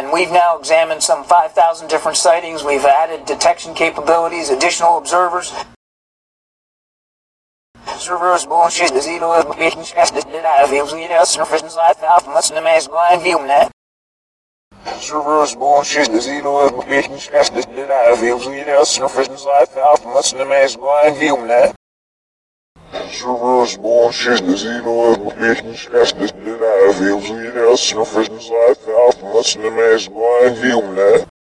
We've now examined some 5,000 different sightings. We've added detection capabilities, additional observers. Observers bullshit the zero of making stress that I feel sweet else and friends life out must the mask blind view that. Observers bullshit the zero of making stress that I feel sweet else and friends life out must the mask blind view that. Observers bullshit the zero of making stress that I feel sweet else and friends life out must the mask blind view that.